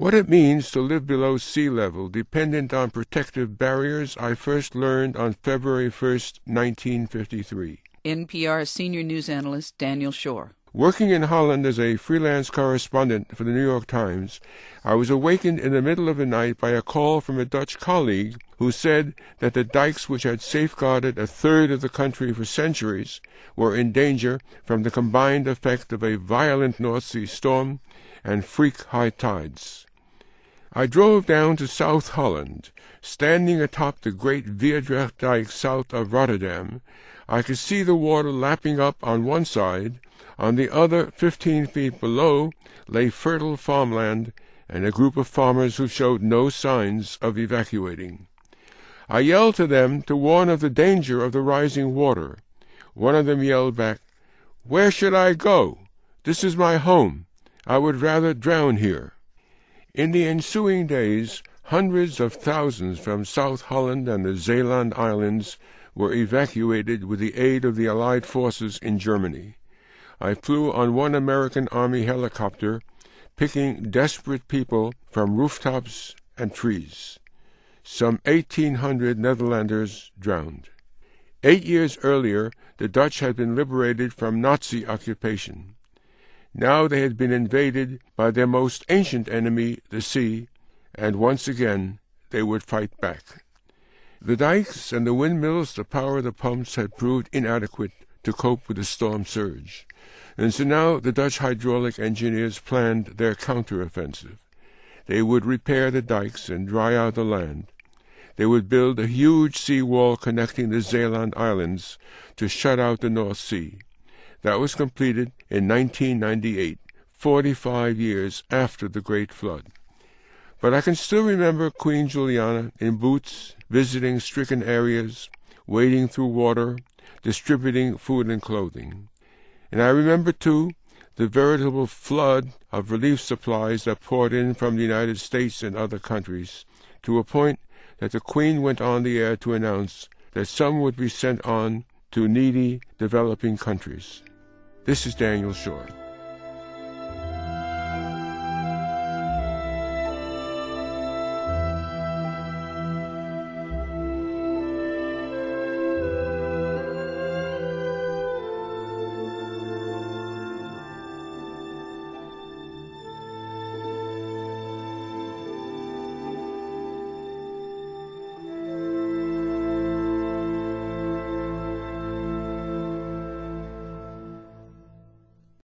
What it means to live below sea level, dependent on protective barriers, I first learned on February 1st, 1953. NPR senior news analyst Daniel Schorr. Working in Holland as a freelance correspondent for the New York Times, I was awakened in the middle of the night by a call from a Dutch colleague who said that the dikes which had safeguarded a third of the country for centuries were in danger from the combined effect of a violent North Sea storm and freak high tides. I drove down to South Holland. Standing atop the great Vierdrecht dike south of Rotterdam, I could see the water lapping up on one side. On the other, 15 feet below, lay fertile farmland and a group of farmers who showed no signs of evacuating. I yelled to them to warn of the danger of the rising water. One of them yelled back, "Where should I go? This is my home. I would rather drown here." In the ensuing days, hundreds of thousands from South Holland and the Zeeland Islands were evacuated with the aid of the Allied forces in Germany. I flew on one American Army helicopter, picking desperate people from rooftops and trees. Some 1,800 Netherlanders drowned. 8 years earlier, the Dutch had been liberated from Nazi occupation. Now they had been invaded by their most ancient enemy, the sea, and once again they would fight back. The dikes and the windmills to power the pumps had proved inadequate to cope with the storm surge, and so now the Dutch hydraulic engineers planned their counteroffensive. They would repair the dikes and dry out the land. They would build a huge seawall connecting the Zeeland Islands to shut out the North Sea. That was completed in 1998, 45 years after the Great Flood. But I can still remember Queen Juliana in boots, visiting stricken areas, wading through water, distributing food and clothing. And I remember, too, the veritable flood of relief supplies that poured in from the United States and other countries, to a point that the Queen went on the air to announce that some would be sent on to needy, developing countries. This is Daniel Schorr.